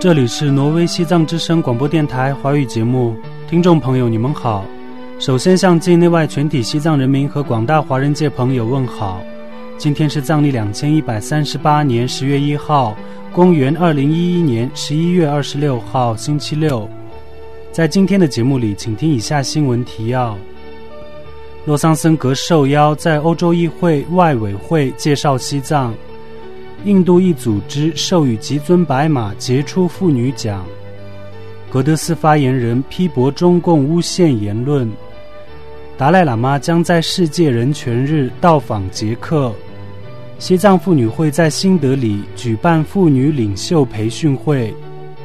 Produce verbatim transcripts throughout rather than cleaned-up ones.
这里是挪威西藏之声广播电台华语节目，听众朋友你们好。首先向境内外全体西藏人民和广大华人界朋友问好。今天是藏历两千一百三十八年十月一号，公元二零一一年十一月二十六号星期六。在今天的节目里，请听以下新闻提要。洛桑森格受邀在欧洲议会外委会介绍西藏。印度一组织授予吉尊白玛杰出妇女奖。格德斯发言人批驳中共诬陷言论。达赖喇嘛将在世界人权日到访捷克。西藏妇女会在新德里举办妇女领袖培训会。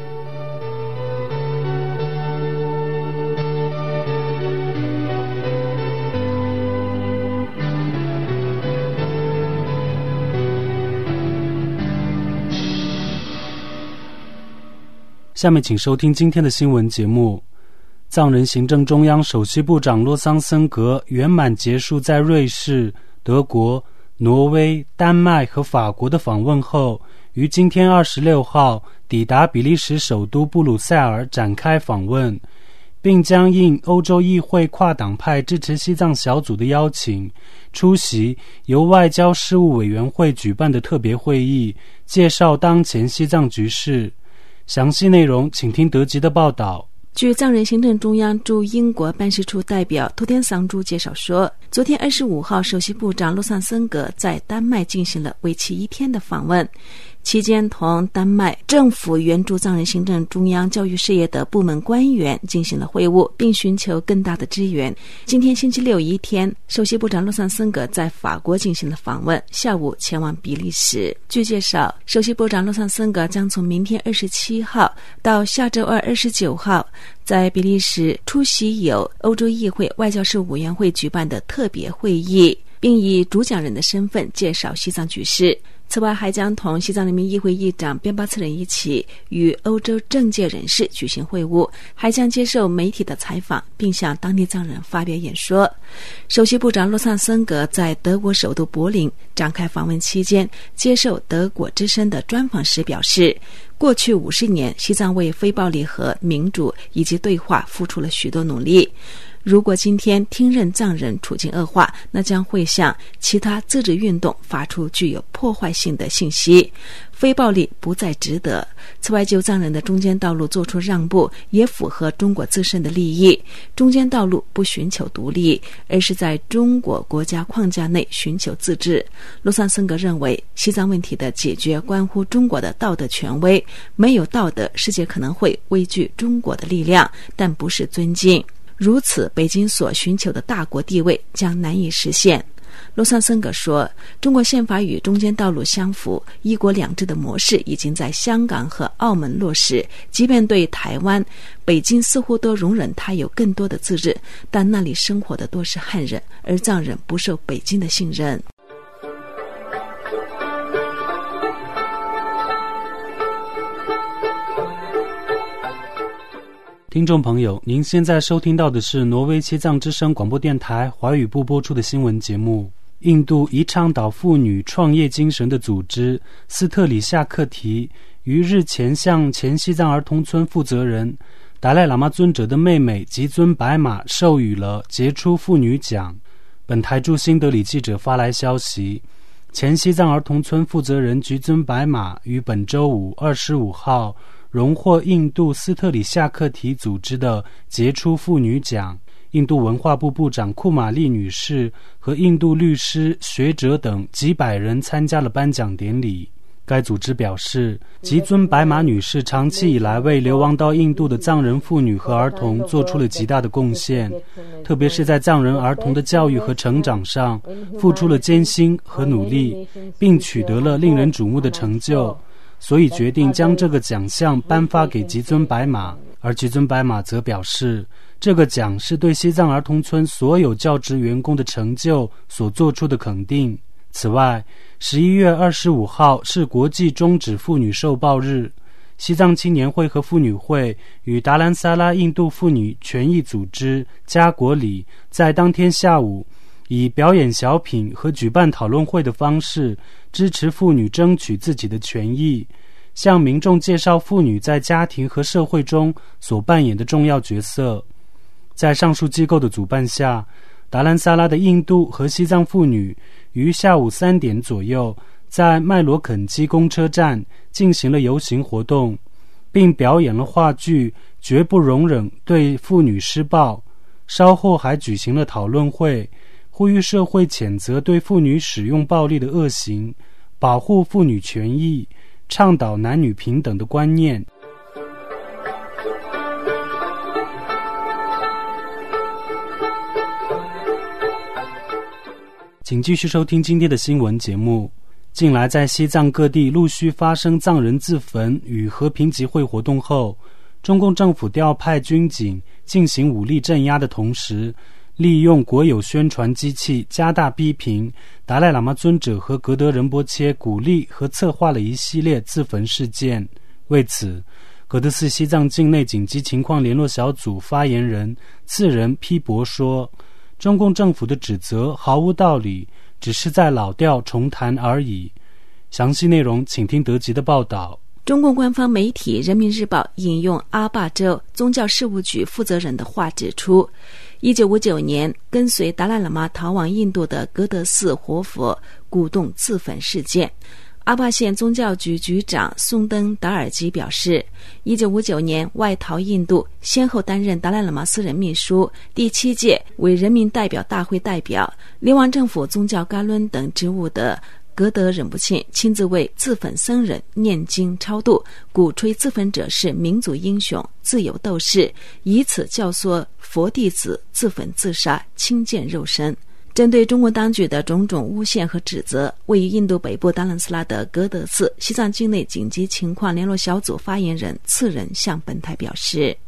下面请收听今天的新闻节目。藏人行政中央首席部长洛桑森格圆满结束在瑞士、德国、挪威、丹麦和法国的访问后，于今天二十六号抵达比利时首都布鲁塞尔展开访问，并将应欧洲议会跨党派支持西藏小组的邀请，出席由外交事务委员会举办的特别会议，介绍当前西藏局势。详细内容请听德籍的报道。 据藏人行政中央驻英国办事处代表托天桑珠介绍说，昨天二十五号首席部长洛桑森格在丹麦进行了为期一天的访问，期间同丹麦政府援助藏人行政中央教育事业的部门官员进行了会晤，并寻求更大的支援。今天星期六一天，首席部长洛桑森格在法国进行了访问，下午前往比利时。据介绍，首席部长洛桑森格将从明天二十七号到下周二二十九号在比利时出席由欧洲议会外交事务委员会举办的特别会议，并以主讲人的身份介绍西藏局势。此外，还将同西藏人民议会议长边巴次仁一起与欧洲政界人士举行会晤，还将接受媒体的采访，并向当地藏人发表演说。首席部长洛桑森格在德国首都柏林展开访问期间，接受德国之声的专访时表示，过去五十年，西藏为非暴力和民主以及对话付出了许多努力。如果今天听任藏人处境恶化，那将会向其他自治运动发出具有破坏性的信息，非暴力不再值得。此外，就藏人的中间道路做出让步，也符合中国自身的利益。中间道路不寻求独立，而是在中国国家框架内寻求自治。洛桑森格认为，西藏问题的解决关乎中国的道德权威，没有道德，世界可能会畏惧中国的力量，但不是尊敬。如此，北京所寻求的大国地位将难以实现。洛桑森格说，中国宪法与中间道路相符，一国两制的模式已经在香港和澳门落实，即便对台湾，北京似乎都容忍它有更多的自治，但那里生活的多是汉人，而藏人不受北京的信任。 听众朋友，您现在收听到的是挪威西藏之声广播电台华语部播出的新闻节目。印度一倡导妇女创业精神的组织斯特里夏克提于日前向前西藏儿童村负责人达赖喇嘛尊者的妹妹吉尊白玛授予了杰出妇女奖。本台驻新德里记者发来消息，前西藏儿童村负责人吉尊白玛于本周五二十五号荣获印度斯特里夏克提组织的杰出妇女奖。印度文化部部长库玛丽女士和印度律师、学者等几百人参加了颁奖典礼。该组织表示，吉尊白玛女士长期以来为流亡到印度的藏人妇女和儿童做出了极大的贡献，特别是在藏人儿童的教育和成长上付出了艰辛和努力，并取得了令人瞩目的成就，所以决定将这个奖项颁发给吉尊白玛。而吉尊白玛则表示，这个奖是对西藏儿童村所有教职员工的成就所做出的肯定。此外，十一月二十五号是国际终止妇女受暴日，西藏青年会和妇女会与达兰萨拉印度妇女权益组织加国里在当天下午以表演小品和举办讨论会的方式支持妇女争取自己的权益。 向民众介绍妇女在家庭和社会中所扮演的重要角色。在上述机构的主办下，达兰萨拉的印度和西藏妇女于下午三点左右在麦罗肯基公车站进行了游行活动，并表演了话剧《绝不容忍对妇女施暴》。稍后还举行了讨论会，呼吁社会谴责对妇女使用暴力的恶行，保护妇女权益，倡导男女平等的观念。请继续收听今天的新闻节目。近来在西藏各地陆续发生藏人自焚与和平集会活动后，中共政府调派军警进行武力镇压的同时，利用国有宣传机器加大逼评达赖喇嘛尊者和格德仁波切，鼓励和策划了一系列自焚事件。为此，格德寺西藏境内紧急情况联络小组发言人次仁批驳说，中共政府的指责毫无道理，只是在老调重弹而已。详细内容请听德籍的报道。 中共官方媒体《人民日报》引用阿坝州宗教事务局负责人的话指出，一九五九年跟随达赖喇嘛逃往印度的格德寺活佛鼓动自焚事件。阿坝县宗教局局长松登达尔基表示，一九五九年外逃印度，先后担任达赖喇嘛私人秘书，第七届为人民代表大会代表，流亡政府宗教噶伦等职务的格德仁波切亲自为自焚僧人念经超度，鼓吹自焚者是民族英雄、自由斗士，以此教唆佛弟子自焚自杀，轻贱肉身。针对中国当局的种种诬陷和指责，位于印度北部达兰斯拉的格德寺西藏境内紧急情况联络小组发言人次仁向本台表示，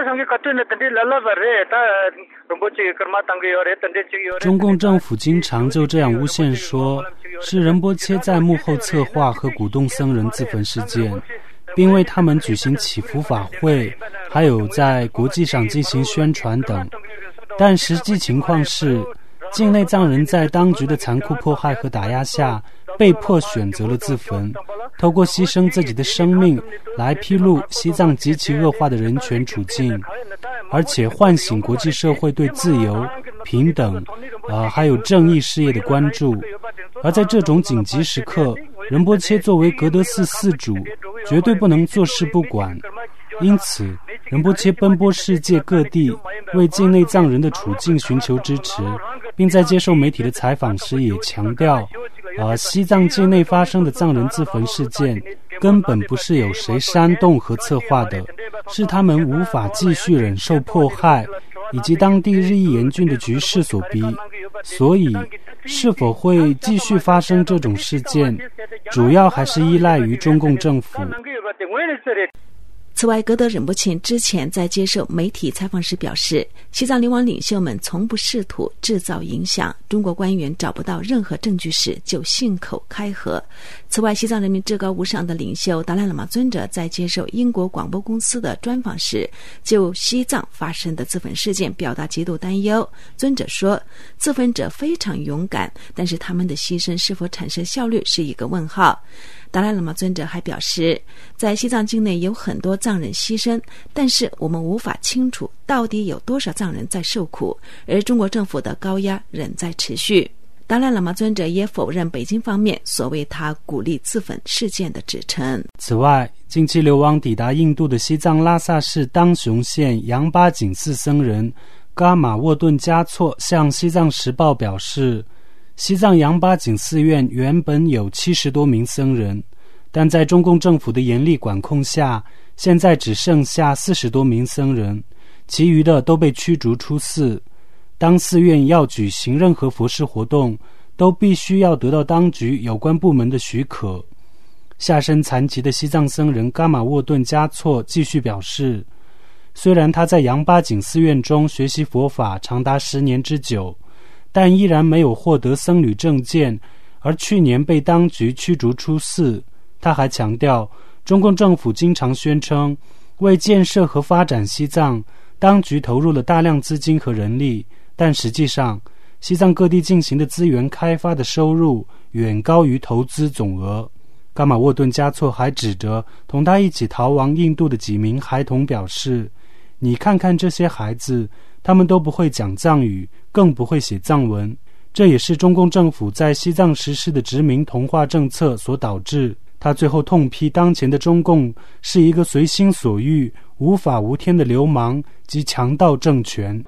中共政府经常就这样诬陷说，是仁波切在幕后策划和鼓动僧人自焚事件，并为他们举行祈福法会，还有在国际上进行宣传等。但实际情况是，境内藏人在当局的残酷迫害和打压下，被迫选择了自焚，透过牺牲自己的生命来披露西藏极其恶化的人权处境，而且唤醒国际社会对自由、平等，呃，还有正义事业的关注。而在这种紧急时刻，仁波切作为格德寺寺主，绝对不能坐视不管。因此，仁波切奔波世界各地，为境内藏人的处境寻求支持，并在接受媒体的采访时也强调，呃，西藏境内发生的藏人自焚事件根本不是有谁煽动和策划的，是他们无法继续忍受迫害以及当地日益严峻的局势所逼。所以，是否会继续发生这种事件，主要还是依赖于中共政府。 此外，格德仁波切之前在接受媒体采访时表示，西藏流亡领袖们从不试图制造影响，中国官员找不到任何证据时就信口开河。此外，西藏人民至高无上的领袖达赖喇嘛尊者在接受英国广播公司的专访时，就西藏发生的自焚事件表达极度担忧。尊者说，自焚者非常勇敢，但是他们的牺牲是否产生效率是一个问号。达赖喇嘛尊者还表示，在西藏境内有很多藏人牺牲，但是我们无法清楚到底有多少藏人在受苦，而中国政府的高压仍在持续。达赖喇嘛尊者也否认北京方面所谓他鼓励自焚事件的指称。 此外，近期流亡抵达印度的西藏拉萨市当雄县杨巴景寺僧人噶玛沃顿嘉措向西藏时报表示，西藏杨巴景寺院原本有七十多名僧人，但在中共政府的严厉管控下，现在只剩下四十多名僧人，其余的都被驱逐出寺。当寺院要举行任何佛事活动，都必须要得到当局有关部门的许可。下身残疾的西藏僧人噶玛沃顿嘉措继续表示，虽然他在杨巴景寺院中学习佛法长达十年之久，但依然没有获得僧侣证件，而去年被当局驱逐出寺。他还强调，中共政府经常宣称，为建设和发展西藏，当局投入了大量资金和人力，但实际上，西藏各地进行的资源开发的收入远高于投资总额。噶伽马沃顿嘉措还指着同他一起逃亡印度的几名孩童表示，你看看这些孩子，他们都不会讲藏语，更不会写藏文，这也是中共政府在西藏实施的殖民同化政策所导致。他最后痛批当前的中共是一个随心所欲、无法无天的流氓及强盗政权。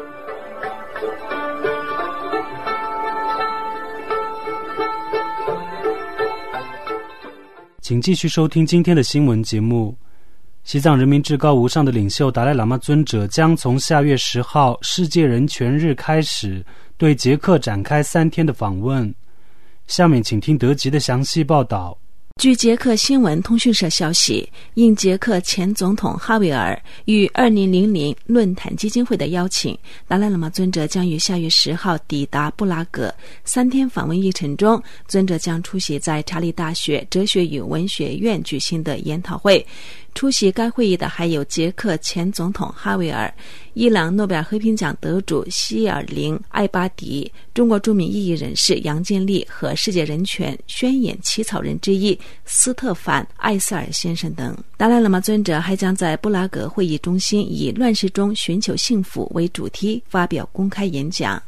请继续收听今天的新闻节目。西藏人民至高无上的领袖达赖喇嘛尊者将从下月十号世界人权日开始对捷克展开三天的访问。下面请听德籍的详细报道。 据捷克新闻通讯社消息，应捷克前总统哈维尔与二零零零论坛基金会的邀请，达赖喇嘛尊者将于下月十号抵达布拉格。三天访问议程中，尊者将出席在查理大学哲学与文学院举行的研讨会。出席该会议的还有捷克前总统哈维尔、伊朗诺贝尔和平奖得主希尔林·艾巴迪、中国著名异议人士杨建立和世界人权宣言起草人之一斯特凡·艾塞尔先生等。达赖喇嘛尊者还将在布拉格会议中心以乱世中寻求幸福为主题发表公开演讲。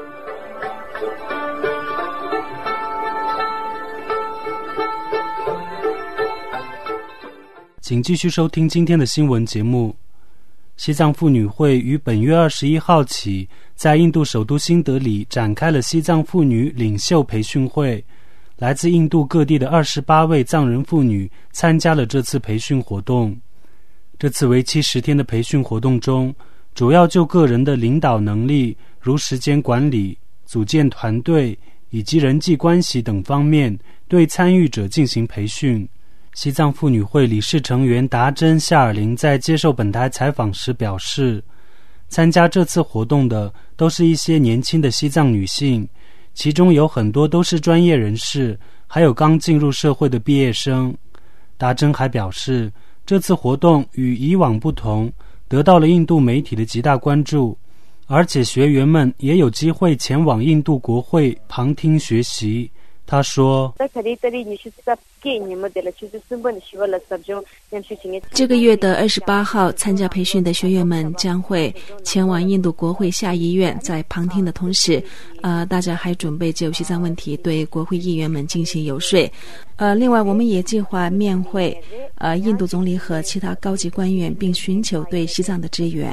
请继续收听今天的新闻节目。西藏妇女会于本月二十一号起，在印度首都新德里展开了西藏妇女领袖培训会。来自印度各地的二十八位藏人妇女参加了这次培训活动。这次为期十天的培训活动中，主要就个人的领导能力，如时间管理、组建团队以及人际关系等方面，对参与者进行培训。西藏妇女会理事成员达珍·夏尔林在接受本台采访时表示，参加这次活动的都是一些年轻的西藏女性，其中有很多都是专业人士，还有刚进入社会的毕业生。达珍还表示，这次活动与以往不同，得到了印度媒体的极大关注，而且学员们也有机会前往印度国会旁听学习。他说， 这个月的二十八号参加培训的学员们将会前往印度国会下议院，在旁听的同时呃，大家还准备就西藏问题对国会议员们进行游说。呃，另外我们也计划面会呃印度总理和其他高级官员，并寻求对西藏的支援。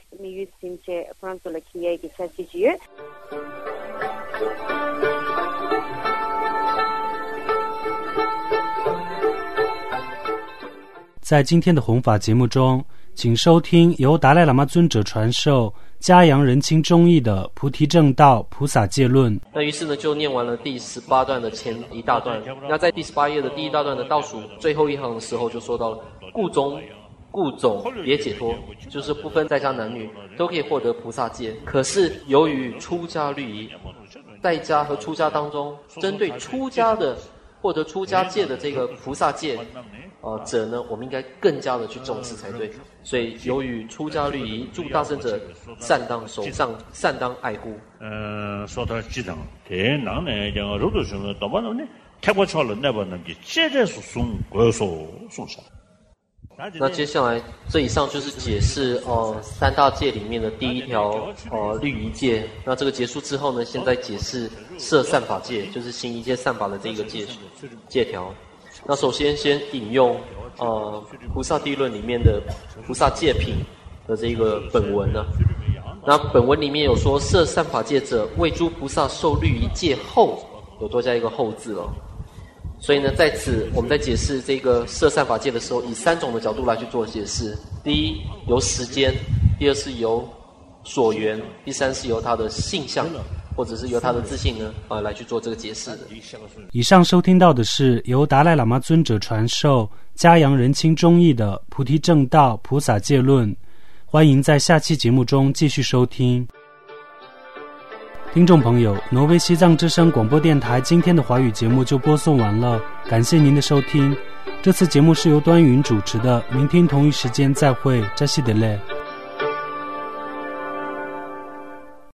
在今天的弘法节目中，请收听由达赖喇嘛尊者传授嘉扬人亲中义的菩提正道菩萨戒论。 那于是呢，就念完了第十八段的前一大段。那在第十八页的第一大段的倒数最后一行的时候，就说到了故中故种别解脱，就是不分在家男女都可以获得菩萨戒。可是由于出家律仪，在家和出家当中，针对出家的获得出家戒的这个菩萨戒呃者呢，我们应该更加的去重视才对。所以由于出家律仪，诸大圣者善当守上，善当爱护。 嗯，说到这种，这男呢，讲如果说到不能呢，太过超了，那不能就接着是送国手送上。 那接下来这以上就是解释呃三大戒里面的第一条呃律仪戒。那这个结束之后呢，现在解释摄善法戒，就是行一切善法的这个戒戒条。那首先先引用呃菩萨地论里面的菩萨戒品的这个本文呢。那本文里面有说，摄善法戒者为诸菩萨受律仪戒后，有多加一个后字了。所以呢，在此我们在解释这个摄善法戒的时候，以三种的角度来去做解释。第一，由时间；第二是由所缘；第三是由他的性相，或者是由他的自信呢，呃，来去做这个解释的。 以上收听到的是由达赖喇嘛尊者传授嘉扬人亲中义的菩提正道菩萨戒论。欢迎在下期节目中继续收听。听众朋友，挪威西藏之声广播电台今天的华语节目就播送完了，感谢您的收听。这次节目是由端云主持的，明天同一时间再会，扎西德勒。